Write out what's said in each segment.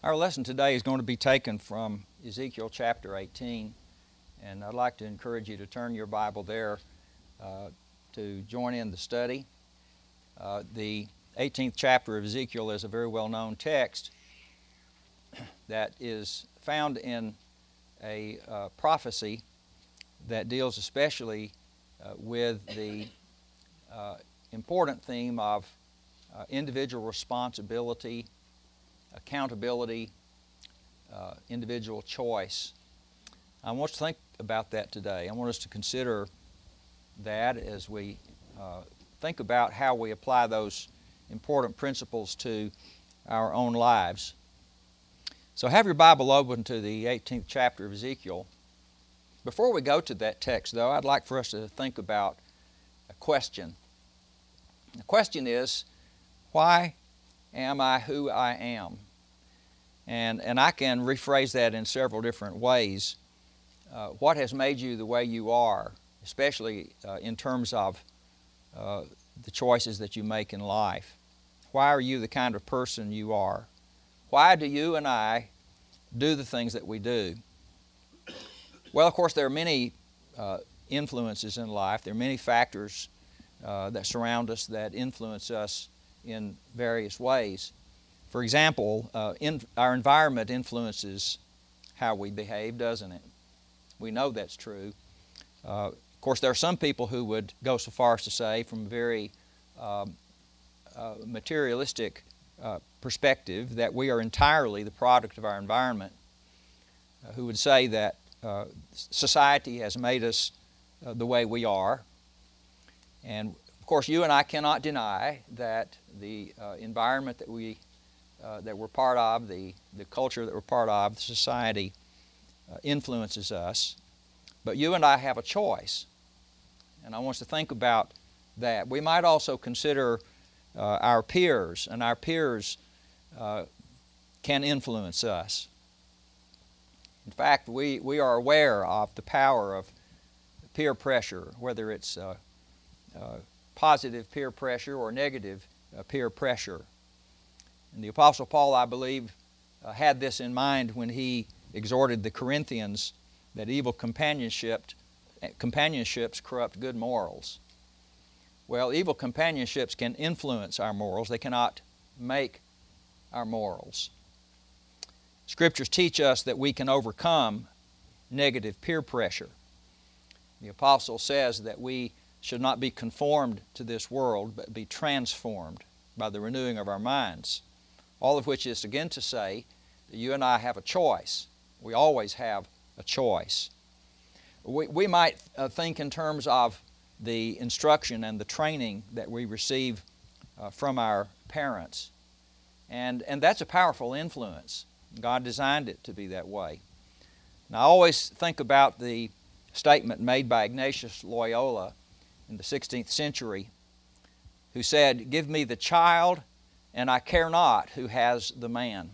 Our lesson today is going to be taken from Ezekiel chapter 18, and I'd like to encourage you to turn your Bible there to join in the study. The 18th chapter of Ezekiel is a very well-known text that is found in a prophecy that deals especially with the important theme of individual responsibility, accountability, individual choice. I want us to think about that today. I want us to consider that as we think about how we apply those important principles to our own lives. So have your Bible open to the 18th chapter of Ezekiel. Before we go to that text, though, I'd like for us to think about a question. The question is, why am I who I am? And I can rephrase that in several different ways. What has made you the way you are, especially in terms of the choices that you make in life? Why are you the kind of person you are? Why do you and I do the things that we do? Well, of course, there are many influences in life. There are many factors that surround us that influence us in various ways. For example, our environment influences how we behave, doesn't it? We know that's true. Of course, there are some people who would go so far as to say, from a very materialistic perspective, that we are entirely the product of our environment, who would say that society has made us the way we are. And, of course, you and I cannot deny that the environment that we're part of, the culture that we're part of, the society, influences us. But you and I have a choice. And I want us to think about that. We might also consider our peers, and our peers can influence us. In fact, we are aware of the power of peer pressure, whether it's positive peer pressure or negative peer pressure. And the Apostle Paul, I believe, had this in mind when he exhorted the Corinthians that evil companionship Companionships corrupt good morals. Well, evil companionships can influence our morals. They cannot make our morals. Scriptures teach us that we can overcome negative peer pressure. The apostle says that we should not be conformed to this world, but be transformed by the renewing of our minds. All of which is again to say that you and I have a choice. We always have a choice. We might think in terms of the instruction and the training that we receive from our parents. And that's a powerful influence. God designed it to be that way. Now, I always think about the statement made by Ignatius Loyola in the 16th century, who said, "Give me the child, and I care not who has the man."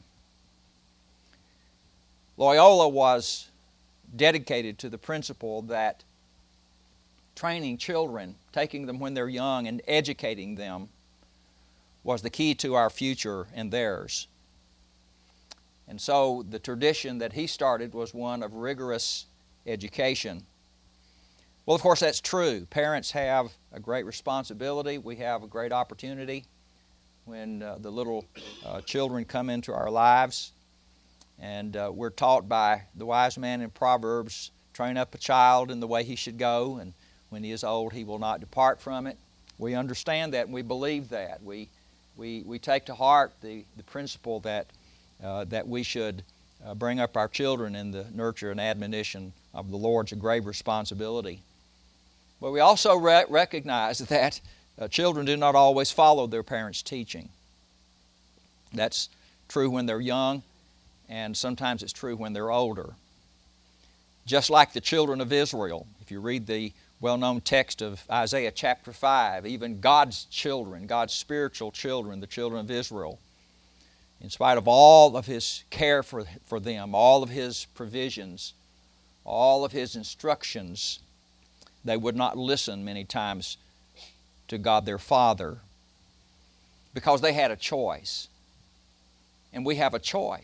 Loyola was dedicated to the principle that training children, taking them when they're young and educating them, was the key to our future and theirs. And so the tradition that he started was one of rigorous education. Well, of course, that's true. Parents have a great responsibility. We have a great opportunity when the little children come into our lives. And we're taught by the wise man in Proverbs, train up a child in the way he should go, and when he is old, he will not depart from it. We understand that, and we believe that. We take to heart the principle that we should bring up our children in the nurture and admonition of the Lord. It's a grave responsibility. But we also recognize that children do not always follow their parents' teaching. That's true when they're young, and sometimes it's true when they're older. Just like the children of Israel, if you read the well-known text of Isaiah chapter 5, even God's children, God's spiritual children, the children of Israel, in spite of all of His care for them, all of His provisions, all of His instructions, they would not listen many times to God their Father because they had a choice. And we have a choice.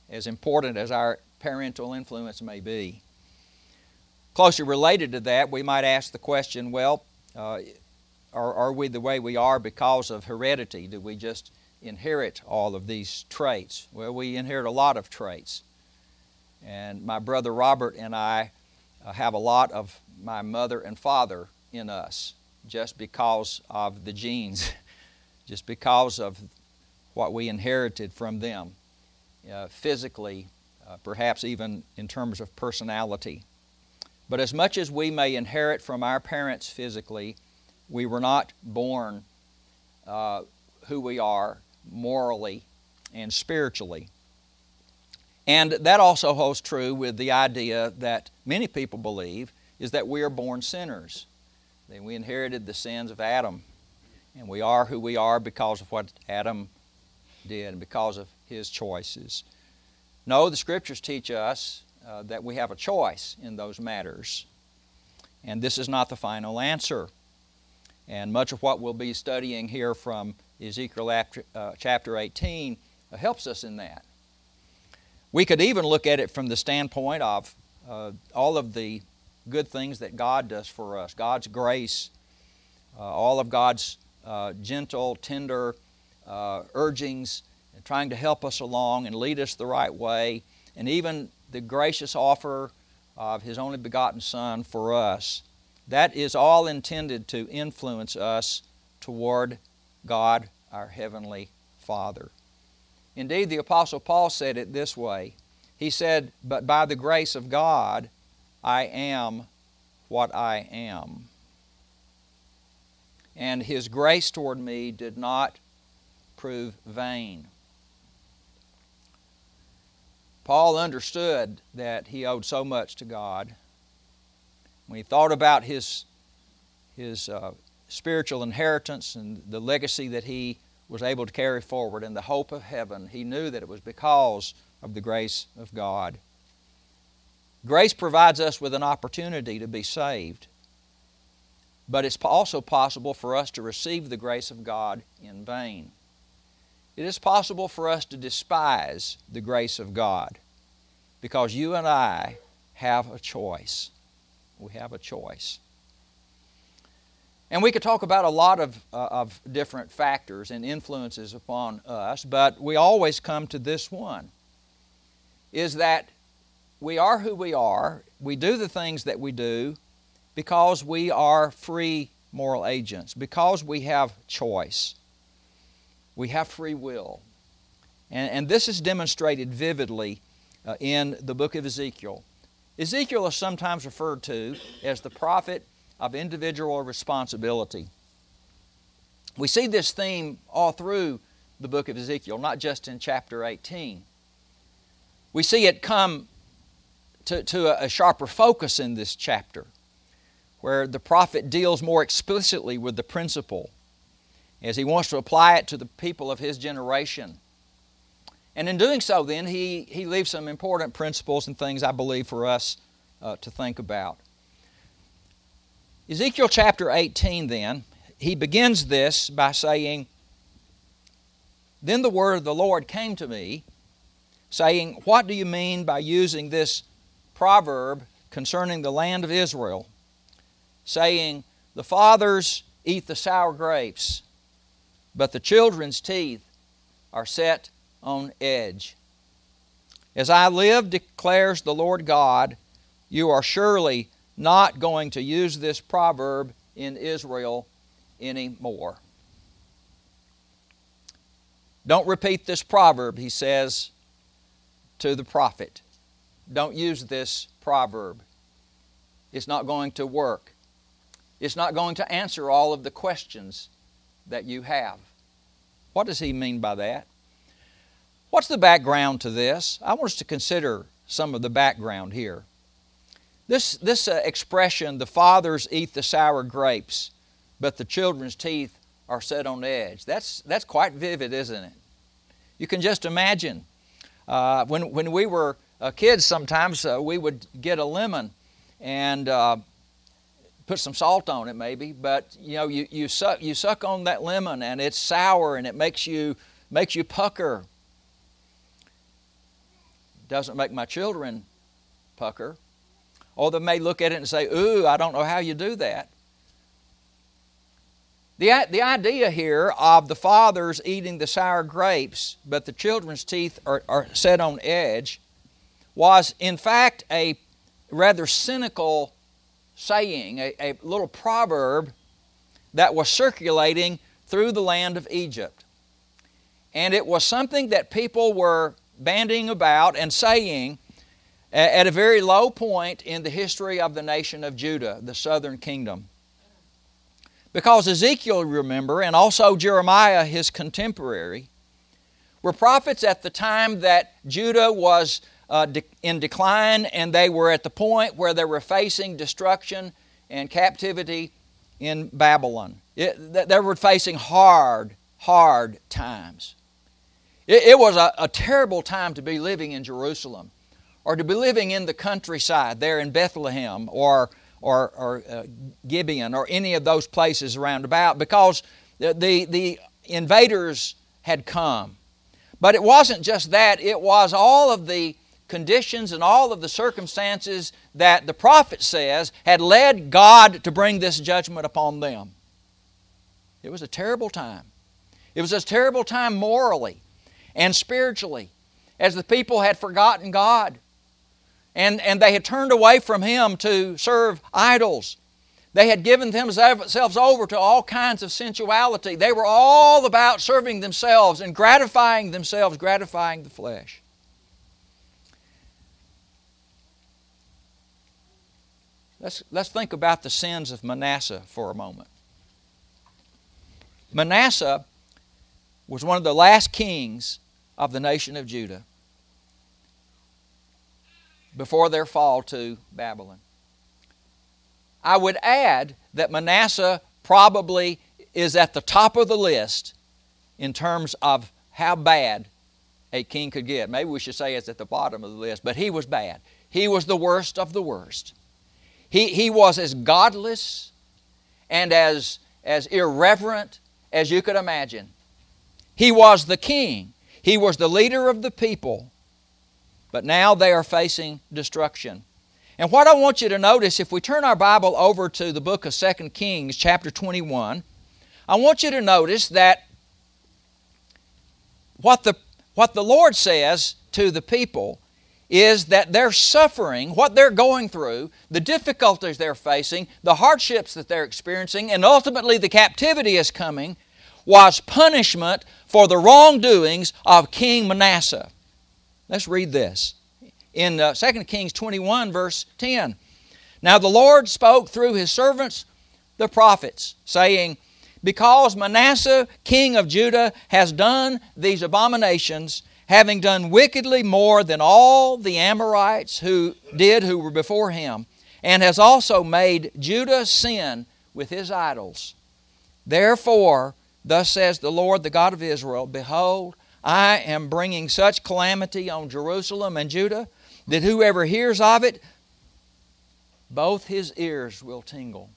as important as our parental influence may be. Closely related to that, we might ask the question, well, are we the way we are because of heredity? Do we just inherit all of these traits? Well, we inherit a lot of traits. And my brother Robert and I have a lot of my mother and father in us just because of the genes, just because of what we inherited from them, physically, perhaps even in terms of personality. But as much as we may inherit from our parents physically, we were not born who we are morally and spiritually. And that also holds true with the idea that many people believe is that we are born sinners. That we inherited the sins of Adam, and we are who we are because of what Adam did and because of his choices. No, the Scriptures teach us that we have a choice in those matters. And this is not the final answer. And much of what we'll be studying here from Ezekiel chapter 18 helps us in that. We could even look at it from the standpoint of all of the good things that God does for us, God's grace, all of God's gentle, tender urgings, trying to help us along and lead us the right way, and even the gracious offer of His only begotten Son for us. That is all intended to influence us toward God, our Heavenly Father. Indeed, the Apostle Paul said it this way. He said, "But by the grace of God, I am what I am." And His grace toward me did not prove vain. Paul understood that he owed so much to God. When he thought about his spiritual inheritance and the legacy that he was able to carry forward and the hope of heaven, he knew that it was because of the grace of God. Grace provides us with an opportunity to be saved, but it's also possible for us to receive the grace of God in vain. It is possible for us to despise the grace of God because you and I have a choice. We have a choice. And we could talk about a lot of different factors and influences upon us, but we always come to this one, is that we are who we are, we do the things that we do because we are free moral agents, because we have choice. We have free will. And this is demonstrated vividly in the book of Ezekiel. Ezekiel is sometimes referred to as the prophet of individual responsibility. We see this theme all through the book of Ezekiel, not just in chapter 18. We see it come to a sharper focus in this chapter, where the prophet deals more explicitly with the principle as he wants to apply it to the people of his generation. And in doing so, then, he leaves some important principles and things, I believe, for us to think about. Ezekiel chapter 18, then, he begins this by saying, "Then the word of the Lord came to me, saying, What do you mean by using this proverb concerning the land of Israel, saying, The fathers eat the sour grapes, but the children's teeth are set on edge. As I live, declares the Lord God, you are surely not going to use this proverb in Israel anymore." Don't repeat this proverb, he says to the prophet. Don't use this proverb. It's not going to work. It's not going to answer all of the questions that you have. What does he mean by that? What's the background to this? I want us to consider some of the background here. This expression, the fathers eat the sour grapes, but the children's teeth are set on edge. That's quite vivid, isn't it? You can just imagine. When we were kids, sometimes we would get a lemon and put some salt on it, maybe. But you suck on that lemon, and it's sour, and it makes you pucker. doesn't make my children pucker. Or they may look at it and say, ooh, I don't know how you do that. The idea here of the fathers eating the sour grapes, but the children's teeth are set on edge, was in fact a rather cynical saying, a little proverb that was circulating through the land of Egypt. And it was something that people were bandying about and saying at a very low point in the history of the nation of Judah, the southern kingdom. Because Ezekiel, remember, and also Jeremiah, his contemporary, were prophets at the time that Judah was in decline, and they were at the point where they were facing destruction and captivity in Babylon. They were facing hard times. It was a terrible time to be living in Jerusalem, or to be living in the countryside there in Bethlehem or Gibeon or any of those places around about, because the invaders had come. But it wasn't just that, it was all of the conditions and all of the circumstances that the prophet says had led God to bring this judgment upon them. It was a terrible time. It was a terrible time morally and spiritually, as the people had forgotten God. And they had turned away from Him to serve idols. They had given themselves over to all kinds of sensuality. They were all about serving themselves and gratifying themselves, gratifying the flesh. Let's think about the sins of Manasseh for a moment. Manasseh was one of the last kings of the nation of Judah before their fall to Babylon. I would add that Manasseh probably is at the top of the list in terms of how bad a king could get. Maybe we should say it's at the bottom of the list, but he was bad. He was the worst of the worst. He was as godless and as irreverent as you could imagine. He was the king. He was the leader of the people. But now they are facing destruction. And what I want you to notice, if we turn our Bible over to the book of 2 Kings, chapter 21, I want you to notice that what the Lord says to the people is that their suffering, what they're going through, the difficulties they're facing, the hardships that they're experiencing, and ultimately the captivity is coming, was punishment for the wrongdoings of King Manasseh. Let's read this. In 2 Kings 21, verse 10. Now the Lord spoke through His servants, the prophets, saying, because Manasseh, king of Judah, has done these abominations, having done wickedly more than all the Amorites who were before him, and has also made Judah sin with his idols. Therefore, thus says the Lord, the God of Israel, behold, I am bringing such calamity on Jerusalem and Judah that whoever hears of it, both his ears will tingle.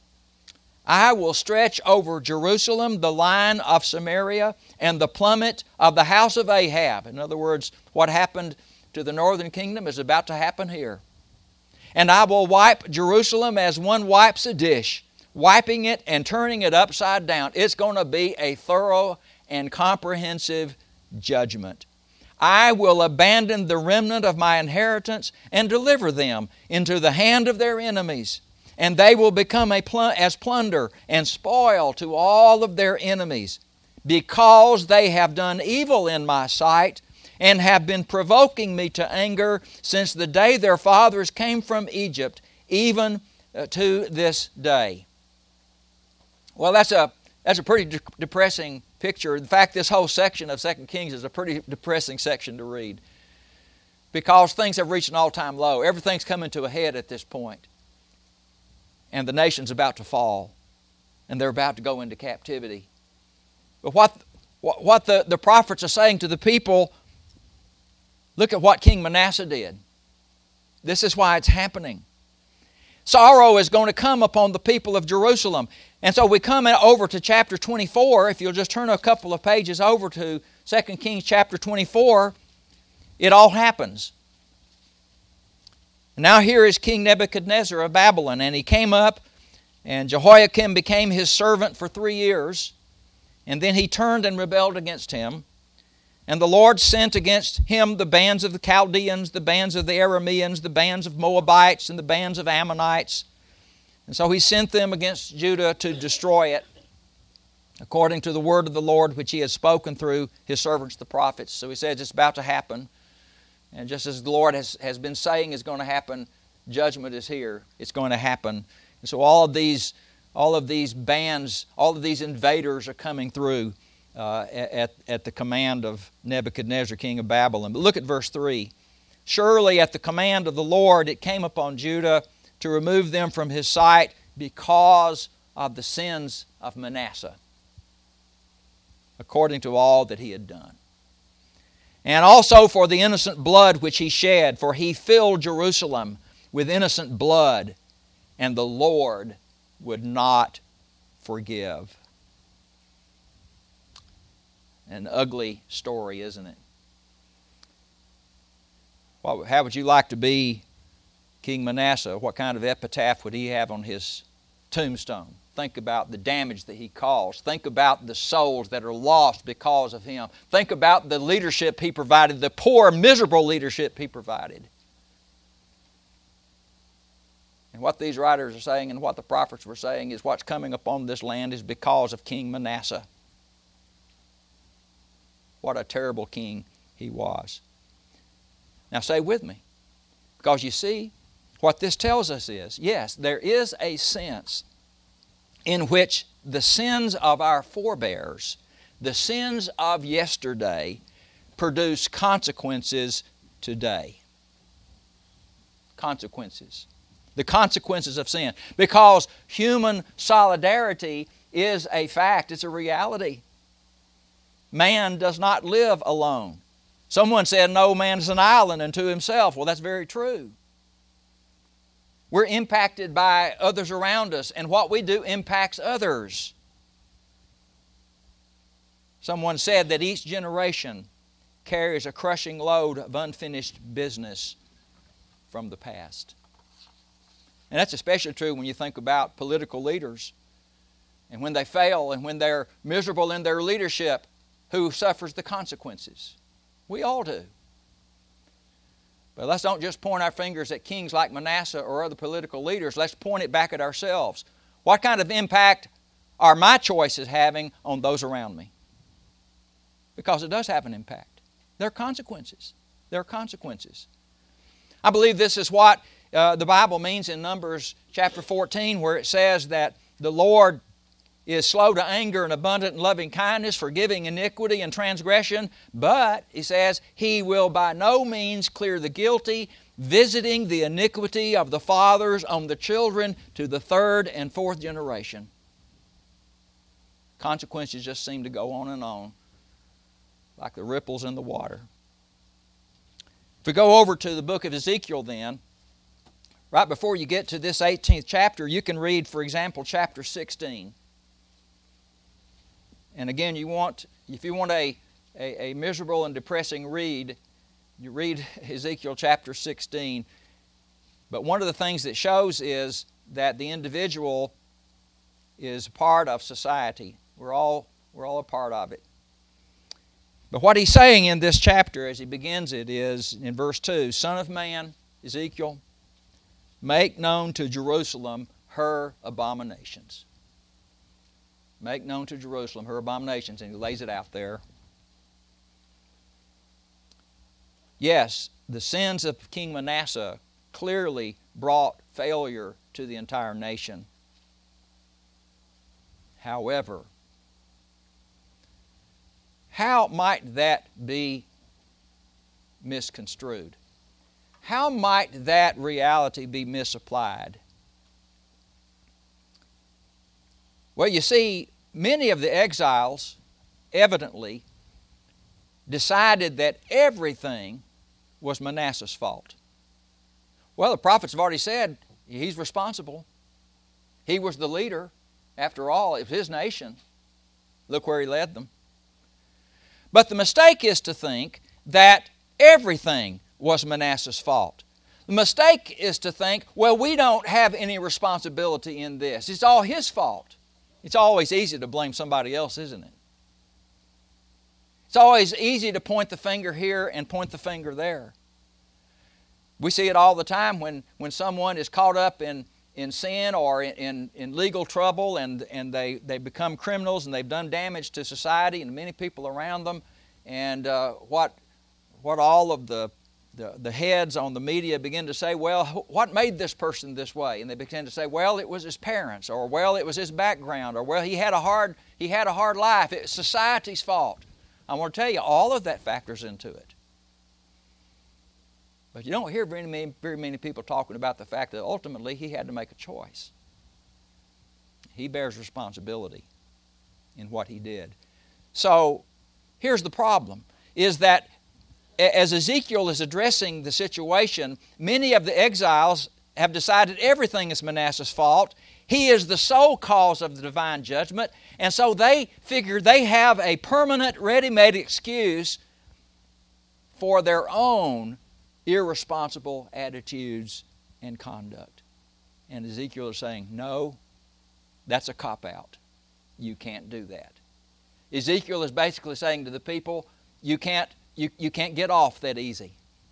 I will stretch over Jerusalem the line of Samaria and the plummet of the house of Ahab. In other words, what happened to the northern kingdom is about to happen here. And I will wipe Jerusalem as one wipes a dish, wiping it and turning it upside down. It's going to be a thorough and comprehensive judgment. I will abandon the remnant of my inheritance and deliver them into the hand of their enemies, and they will become as plunder and spoil to all of their enemies, because they have done evil in my sight and have been provoking me to anger since the day their fathers came from Egypt, even to this day. Well, that's a pretty depressing picture. In fact, this whole section of 2 Kings is a pretty depressing section to read, because things have reached an all-time low. Everything's coming to a head at this point. And the nation's about to fall, and they're about to go into captivity. But what the prophets are saying to the people, look at what King Manasseh did. This is why it's happening. Sorrow is going to come upon the people of Jerusalem. And so we come over to chapter 24. If you'll just turn a couple of pages over to 2 Kings chapter 24, it all happens. Now here is King Nebuchadnezzar of Babylon, and he came up, and Jehoiakim became his servant for 3 years, and then he turned and rebelled against him. And the Lord sent against him the bands of the Chaldeans, the bands of the Arameans, the bands of Moabites, and the bands of Ammonites. And so he sent them against Judah to destroy it, according to the word of the Lord which he had spoken through his servants the prophets. So he says it's about to happen. And just as the Lord has been saying is going to happen, judgment is here. It's going to happen. And so all of these bands, all of these invaders are coming through at the command of Nebuchadnezzar, king of Babylon. But look at verse 3. Surely at the command of the Lord it came upon Judah to remove them from his sight because of the sins of Manasseh, according to all that he had done. And also for the innocent blood which he shed, for he filled Jerusalem with innocent blood, and the Lord would not forgive. An ugly story, isn't it? How would you like to be King Manasseh? What kind of epitaph would he have on his tombstone? Think about the damage that he caused. Think about the souls that are lost because of him. Think about the leadership he provided, the poor, miserable leadership he provided. And what these writers are saying and what the prophets were saying is what's coming upon this land is because of King Manasseh. What a terrible king he was. Now say with me, because you see, what this tells us is, yes, there is a sense in which the sins of our forebears, the sins of yesterday, produce consequences today. Consequences. The consequences of sin. Because human solidarity is a fact, it's a reality. Man does not live alone. Someone said, no man is an island unto himself. Well, that's very true. We're impacted by others around us, and what we do impacts others. Someone said that each generation carries a crushing load of unfinished business from the past. And that's especially true when you think about political leaders. And when they fail and when they're miserable in their leadership, who suffers the consequences? We all do. But let's don't just point our fingers at kings like Manasseh or other political leaders. Let's point it back at ourselves. What kind of impact are my choices having on those around me? Because it does have an impact. There are consequences. There are consequences. I believe this is what the Bible means in Numbers chapter 14, where it says that the Lord is slow to anger and abundant in loving kindness, forgiving iniquity and transgression, but, he says, He will by no means clear the guilty, visiting the iniquity of the fathers on the children to the third and fourth generation. Consequences just seem to go on, like the ripples in the water. If we go over to the book of Ezekiel then, right before you get to this 18th chapter, you can read, for example, chapter 16. And again, if you want a miserable and depressing read, you read Ezekiel chapter 16. But one of the things that shows is that the individual is a part of society. We're all a part of it. But what he's saying in this chapter as he begins it is, in verse 2, Son of man, Ezekiel, make known to Jerusalem her abominations. Make known to Jerusalem her abominations. And he lays it out there. Yes, the sins of King Manasseh clearly brought failure to the entire nation. However, how might that be misconstrued? How might that reality be misapplied? Well, you see, many of the exiles evidently decided that everything was Manasseh's fault. Well, the prophets have already said he's responsible. He was the leader. After all, it was his nation. Look where he led them. But the mistake is to think that everything was Manasseh's fault. The mistake is to think, well, we don't have any responsibility in this. It's all his fault. It's always easy to blame somebody else, isn't it? It's always easy to point the finger here and point the finger there. We see it all the time when someone is caught up in sin or in legal trouble and they become criminals and they've done damage to society and many people around them. And what all of the heads on the media begin to say, well, what made this person this way? And they begin to say, well, it was his parents, or well, it was his background, or well, he had a hard life. It's society's fault. I want to tell you, all of that factors into it. But you don't hear very many people talking about the fact that ultimately he had to make a choice. He bears responsibility in what he did. So here's the problem, is that as Ezekiel is addressing the situation, many of the exiles have decided everything is Manasseh's fault. He is the sole cause of the divine judgment, and so they figure they have a permanent, ready-made excuse for their own irresponsible attitudes and conduct. And Ezekiel is saying, no, that's a cop-out. You can't do that. Ezekiel is basically saying to the people, you can't get off that easy.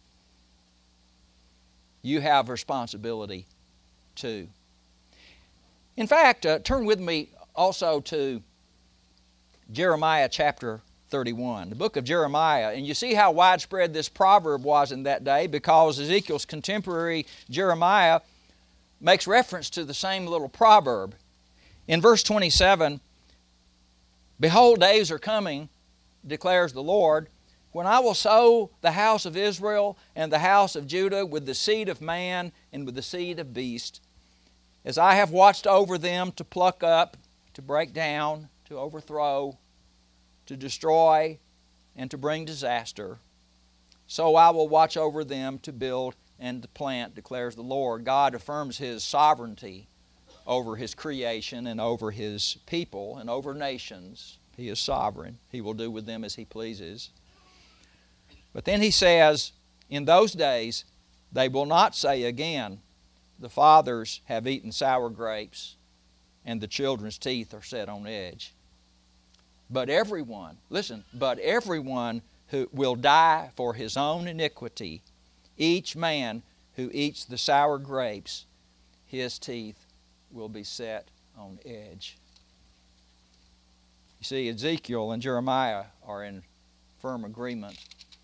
You have responsibility too. In fact, turn with me also to Jeremiah chapter 31, the book of Jeremiah. And you see how widespread this proverb was in that day, because Ezekiel's contemporary Jeremiah makes reference to the same little proverb. In verse 27, "Behold, days are coming, declares the Lord, when I will sow the house of Israel and the house of Judah with the seed of man and with the seed of beast, as I have watched over them to pluck up, to break down, to overthrow, to destroy, and to bring disaster. So I will watch over them to build and to plant, declares the Lord." God affirms His sovereignty over His creation and over His people and over nations. He is sovereign. He will do with them as He pleases. But then He says, in those days they will not say again, "The fathers have eaten sour grapes, and the children's teeth are set on edge." But everyone, listen, but everyone who will die for his own iniquity, each man who eats the sour grapes, his teeth will be set on edge. You see, Ezekiel and Jeremiah are in firm agreement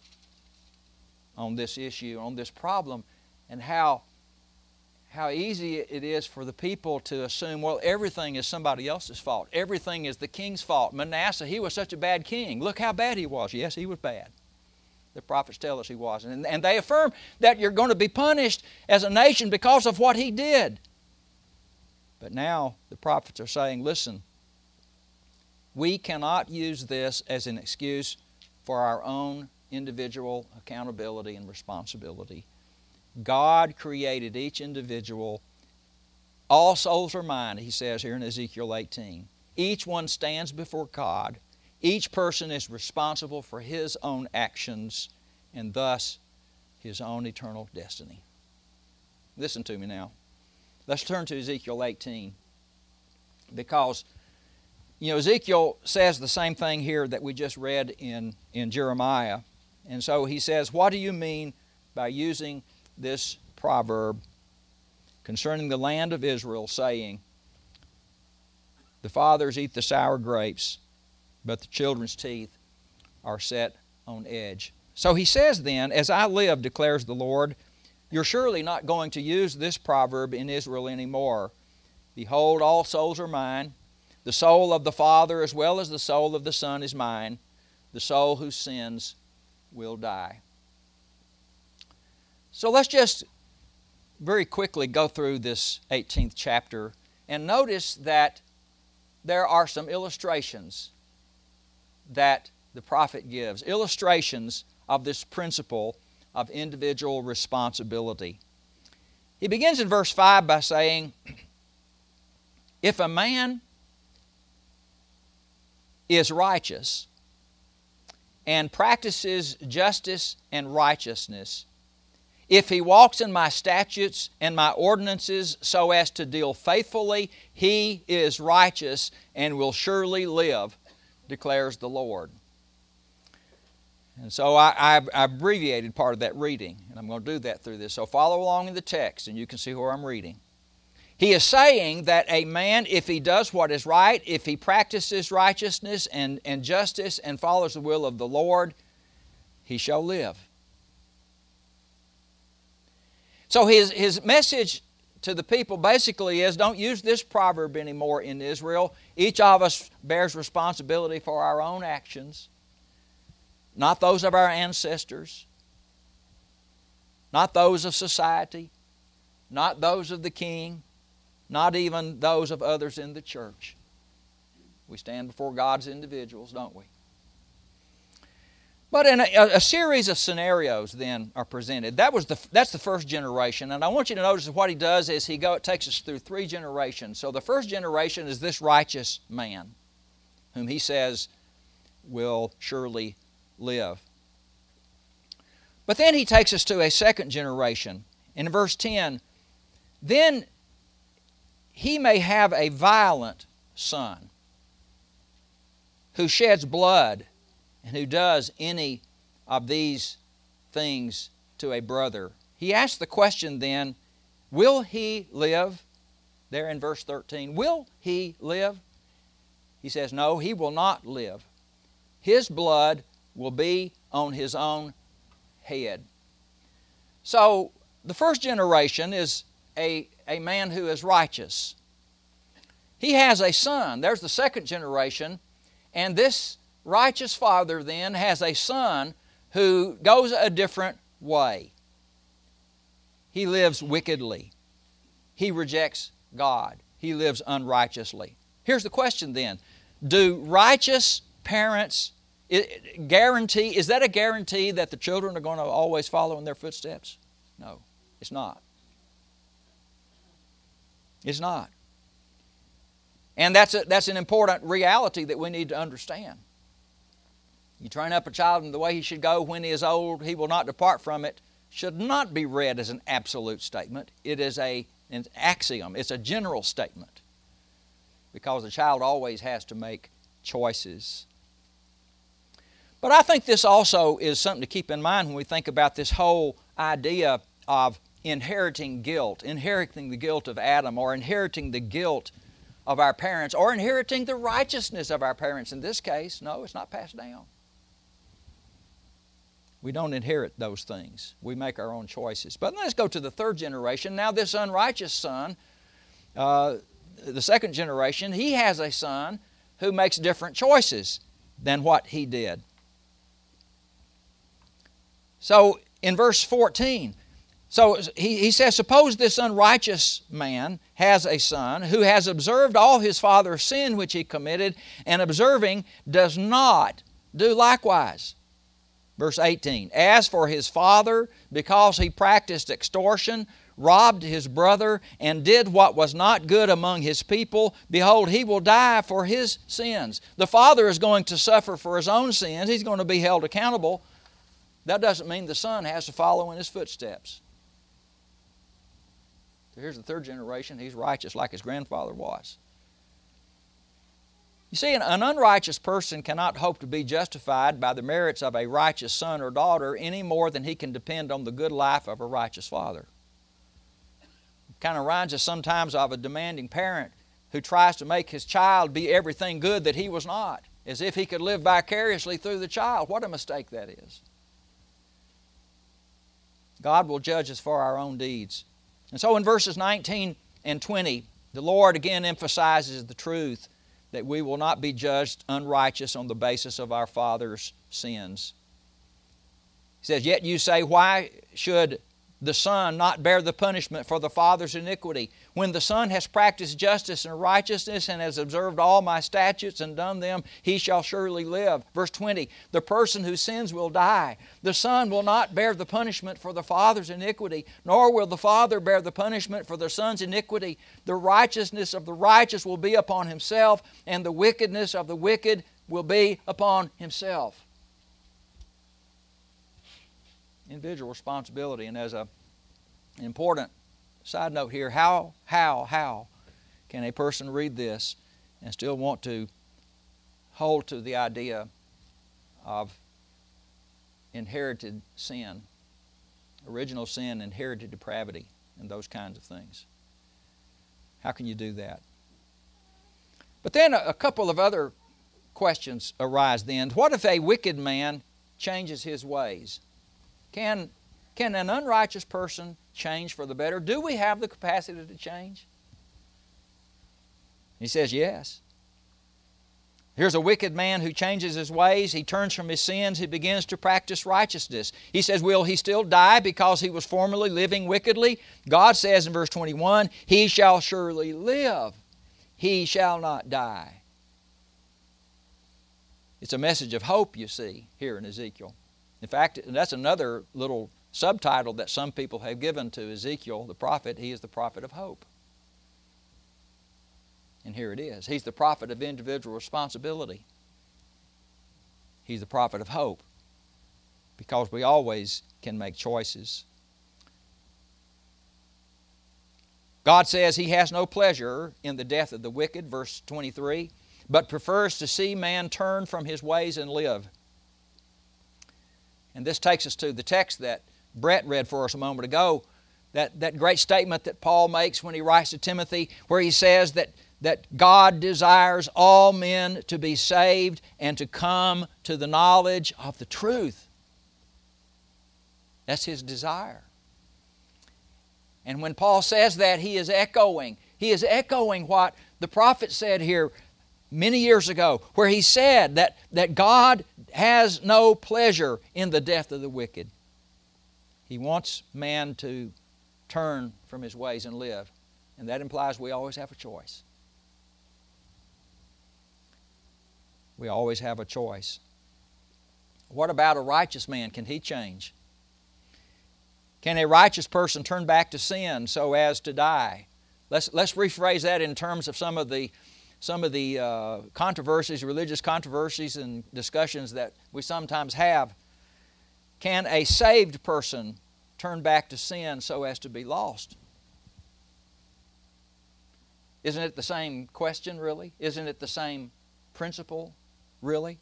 on this issue, on this problem, and how easy it is for the people to assume, well, everything is somebody else's fault. Everything is the king's fault. Manasseh, he was such a bad king. Look how bad he was. Yes, he was bad. The prophets tell us he was. And they affirm that you're going to be punished as a nation because of what he did. But now the prophets are saying, listen, we cannot use this as an excuse for our own individual accountability and responsibility. God created each individual. All souls are mine, He says here in Ezekiel 18. Each one stands before God. Each person is responsible for his own actions and thus his own eternal destiny. Listen to me now. Let's turn to Ezekiel 18, because Ezekiel says the same thing here that we just read in Jeremiah. And so he says, what do you mean by using this proverb concerning the land of Israel, saying, "The fathers eat the sour grapes, but the children's teeth are set on edge"? So he says then, "As I live, declares the Lord, you're surely not going to use this proverb in Israel anymore. Behold, all souls are mine. The soul of the Father as well as the soul of the Son is mine. The soul who sins will die." So let's just very quickly go through this 18th chapter and notice that there are some illustrations that the prophet gives, illustrations of this principle of individual responsibility. He begins in verse 5 by saying, "If a man is righteous and practices justice and righteousness, if he walks in my statutes and my ordinances so as to deal faithfully, he is righteous and will surely live, declares the Lord. And so I abbreviated part of that reading, and I'm going to do that through this. So follow along in the text, and you can see where I'm reading. He is saying that a man, if he does what is right, if he practices righteousness and justice and follows the will of the Lord, he shall live. So his message to the people basically is, don't use this proverb anymore in Israel. Each of us bears responsibility for our own actions, not those of our ancestors, not those of society, not those of the king, not even those of others in the church. We stand before God as individuals, don't we? But in a series of scenarios then are presented. That's the first generation. And I want you to notice that what he does is he takes us through 3 generations. So the first generation is this righteous man, whom he says will surely live. But then he takes us to a second generation. In verse 10, then he may have a violent son who sheds blood and who does any of these things to a brother. He asks the question then, will he live? There in verse 13, will he live? He says, no, he will not live. His blood will be on his own head. So the first generation is a man who is righteous. He has a son. There's the second generation. And this righteous father then has a son who goes a different way. He lives wickedly. He rejects God. He lives unrighteously. Here's the question then. Do righteous parents guarantee, is that a guarantee that the children are going to always follow in their footsteps? No, it's not. It's not. And that's an important reality that we need to understand. You train up a child in the way he should go. When he is old, he will not depart from it. Should not be read as an absolute statement. It is an axiom. It's a general statement. Because the child always has to make choices. But I think this also is something to keep in mind when we think about this whole idea of inheriting guilt, inheriting the guilt of Adam, or inheriting the guilt of our parents, or inheriting the righteousness of our parents. In this case, no, it's not passed down. We don't inherit those things. We make our own choices. But let's go to the third generation. Now this unrighteous son, the second generation, he has a son who makes different choices than what he did. So in verse 14, so he says, suppose this unrighteous man has a son who has observed all his father's sin which he committed, and observing does not do likewise. Verse 18, as for his father, because he practiced extortion, robbed his brother, and did what was not good among his people, behold, he will die for his sins. The father is going to suffer for his own sins. He's going to be held accountable. That doesn't mean the son has to follow in his footsteps. So here's the third generation. He's righteous like his grandfather was. You see, an unrighteous person cannot hope to be justified by the merits of a righteous son or daughter any more than he can depend on the good life of a righteous father. It kind of reminds us sometimes of a demanding parent who tries to make his child be everything good that he was not, as if he could live vicariously through the child. What a mistake that is. God will judge us for our own deeds. And so in verses 19 and 20, the Lord again emphasizes the truth that we will not be judged unrighteous on the basis of our father's sins. He says, yet you say, why should the son not bear the punishment for the father's iniquity? When the son has practiced justice and righteousness and has observed all my statutes and done them, he shall surely live. Verse 20, the person who sins will die. The son will not bear the punishment for the father's iniquity, nor will the father bear the punishment for the son's iniquity. The righteousness of the righteous will be upon himself, and the wickedness of the wicked will be upon himself. Individual responsibility. And as a An important side note here, how can a person read this and still want to hold to the idea of inherited sin, original sin, inherited depravity, and those kinds of things? How can you do that? But then a couple of other questions arise then. What if a wicked man changes his ways? Can an unrighteous person change for the better? Do we have the capacity to change? He says yes. Here's a wicked man who changes his ways. He turns from his sins. He begins to practice righteousness. He says, will he still die because he was formerly living wickedly? God says in verse 21, he shall surely live. He shall not die. It's a message of hope, you see, here in Ezekiel. In fact, that's another little subtitle that some people have given to Ezekiel, the prophet. He is the prophet of hope. And here it is. He's the prophet of individual responsibility. He's the prophet of hope, because we always can make choices. God says He has no pleasure in the death of the wicked, verse 23, but prefers to see man turn from his ways and live. And this takes us to the text that Brett read for us a moment ago, that great statement that Paul makes when he writes to Timothy, where he says that God desires all men to be saved and to come to the knowledge of the truth. That's His desire. And when Paul says that, he is echoing what the prophet said here many years ago, where he said that God has no pleasure in the death of the wicked. He wants man to turn from his ways and live. And that implies we always have a choice. We always have a choice. What about a righteous man? Can he change? Can a righteous person turn back to sin so as to die? Let's rephrase that in terms of some of the controversies, religious controversies and discussions that we sometimes have. Can a saved person turn back to sin so as to be lost? Isn't it the same question, really? Isn't it the same principle, really?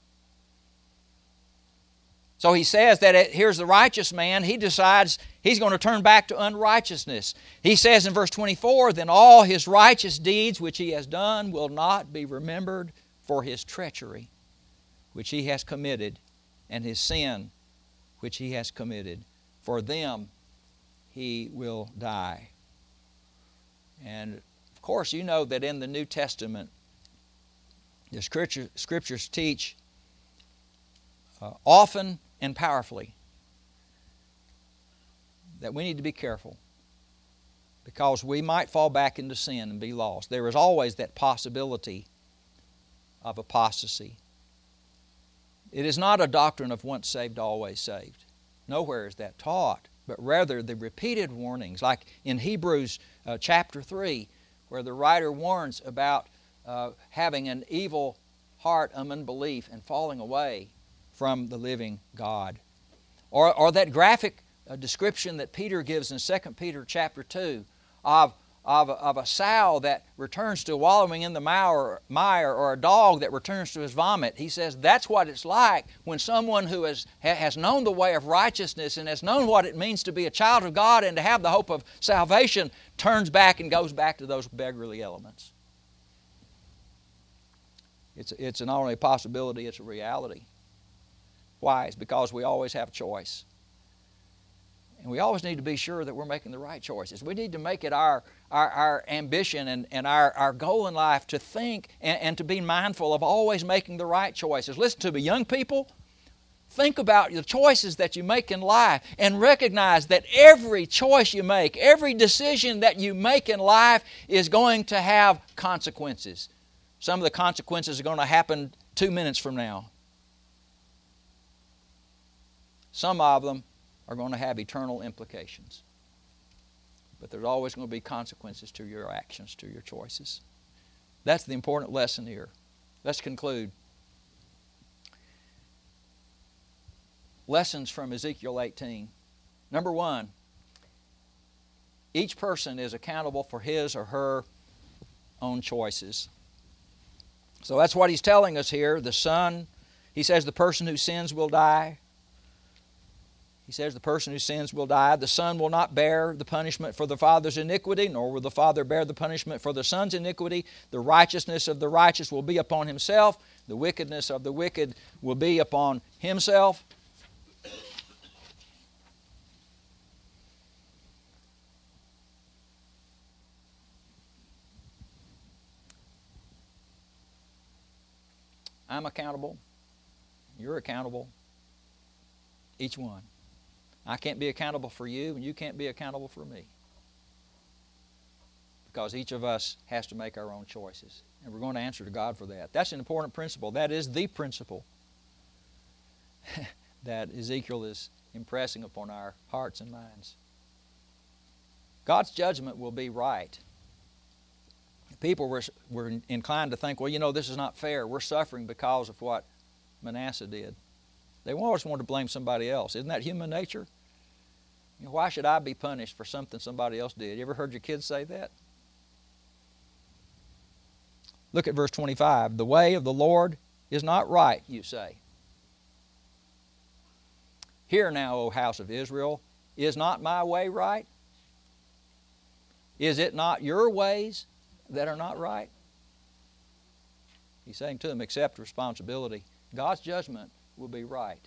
So he says that here's the righteous man. He decides he's going to turn back to unrighteousness. He says in verse 24, then all his righteous deeds which he has done will not be remembered for his treachery which he has committed, and his sin which he has committed. For them he will die. And of course, you know that in the New Testament, the Scriptures teach often and powerfully that we need to be careful, because we might fall back into sin and be lost. There is always that possibility of apostasy. It is not a doctrine of once saved, always saved. Nowhere is that taught, but rather the repeated warnings, like in Hebrews chapter 3, where the writer warns about having an evil heart of unbelief and falling away from the living God. Or that graphic description that Peter gives in 2 Peter chapter 2 of a sow that returns to wallowing in the mire, or a dog that returns to his vomit. He says that's what it's like when someone who has known the way of righteousness and has known what it means to be a child of God and to have the hope of salvation turns back and goes back to those beggarly elements. It's not only a possibility, it's a reality. Why? It's because we always have choice. And we always need to be sure that we're making the right choices. We need to make it our ambition and our goal in life to think and to be mindful of always making the right choices. Listen to me, young people. Think about the choices that you make in life and recognize that every choice you make, every decision that you make in life is going to have consequences. Some of the consequences are going to happen 2 minutes from now. Some of them are going to have eternal implications. But there's always going to be consequences to your actions, to your choices. That's the important lesson here. Let's conclude. Lessons from Ezekiel 18. Number one, Each person is accountable for his or her own choices. So that's what he's telling us here. The Son, he says the person who sins will die. He says the person who sins will die. The Son will not bear the punishment for the Father's iniquity, nor will the Father bear the punishment for the Son's iniquity. The righteousness of the righteous will be upon himself. The wickedness of the wicked will be upon himself. I'm accountable. You're accountable. Each one. I can't be accountable for you, and you can't be accountable for me. Because each of us has to make our own choices. And we're going to answer to God for that. That's an important principle. That is the principle that Ezekiel is impressing upon our hearts and minds. God's judgment will be right. People were inclined to think, well, you know, this is not fair. We're suffering because of what Manasseh did. They always want to blame somebody else. Isn't that human nature? You know, why should I be punished for something somebody else did? You ever heard your kids say that? Look at verse 25. The way of the Lord is not right, you say. Hear now, O house of Israel, is not my way right? Is it not your ways that are not right? He's saying to them, accept responsibility. God's judgment will be right.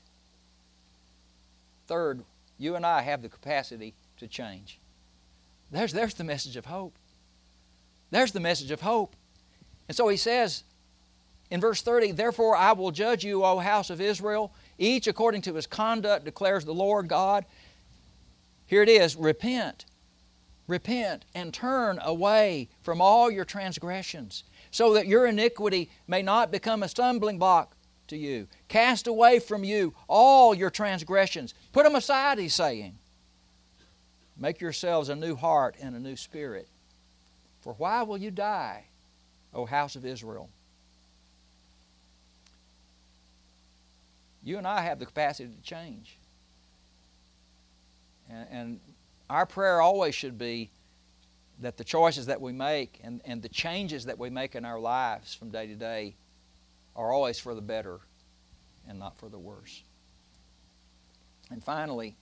Third, you and I have the capacity to change. There's the message of hope. There's the message of hope. And so he says in verse 30, therefore I will judge you, O house of Israel, each according to his conduct, declares the Lord God. Here it is, repent. Repent and turn away from all your transgressions, so that your iniquity may not become a stumbling block to you. Cast away from you all your transgressions. Put them aside, he's saying. Make yourselves a new heart and a new spirit. For why will you die, O house of Israel? You and I have the capacity to change. And our prayer always should be that the choices that we make and the changes that we make in our lives from day to day are always for the better and not for the worse. And finally,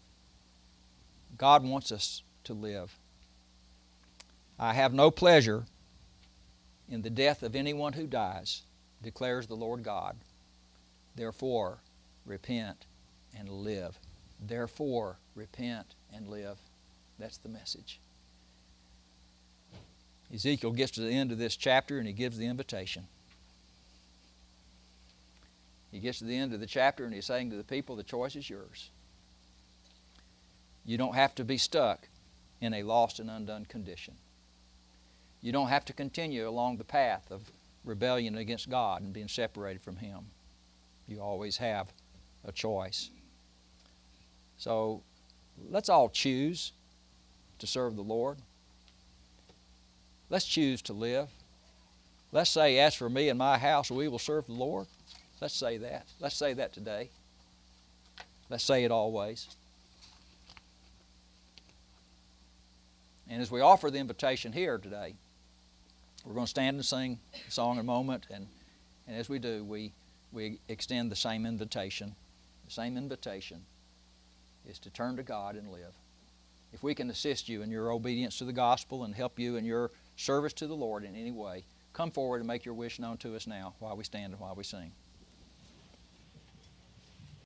God wants us to live. I have no pleasure in the death of anyone who dies, declares the Lord God. Therefore, repent and live. Therefore, repent and live. That's the message. Ezekiel gets to the end of this chapter and he gives the invitation. He gets to the end of the chapter and he's saying to the people, the choice is yours. You don't have to be stuck in a lost and undone condition. You don't have to continue along the path of rebellion against God and being separated from Him. You always have a choice. So let's all choose to serve the Lord. Let's choose to live. Let's say, as for me and my house, we will serve the Lord. Let's say that. Let's say that today. Let's say it always. And as we offer the invitation here today, we're going to stand and sing a song in a moment, and as we do, we extend the same invitation. The same invitation is to turn to God and live. If we can assist you in your obedience to the gospel and help you in your service to the Lord in any way, come forward and make your wish known to us now while we stand and while we sing.